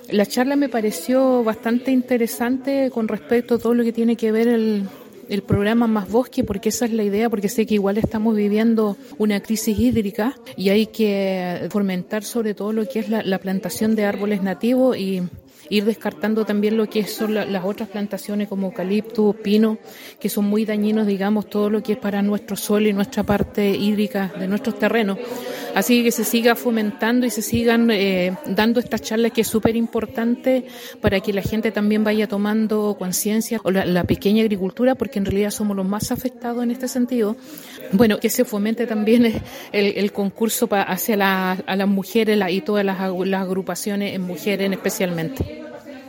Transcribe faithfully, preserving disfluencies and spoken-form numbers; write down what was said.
La charla me pareció bastante interesante con respecto a todo lo que tiene que ver el, el programa Más Bosque, porque esa es la idea, porque sé que igual estamos viviendo una crisis hídrica y hay que fomentar sobre todo lo que es la, la plantación de árboles nativos y ir descartando también lo que son la, las otras plantaciones como eucalipto, pino, que son muy dañinos, digamos, todo lo que es para nuestro suelo y nuestra parte hídrica de nuestros terrenos. Así que se siga fomentando y se sigan eh, dando estas charlas, que es súper importante para que la gente también vaya tomando conciencia, o la, la pequeña agricultura, porque en realidad somos los más afectados en este sentido. Bueno, que se fomente también el, el concurso pa, hacia la, a las mujeres la, y todas las, las agrupaciones en mujeres especialmente.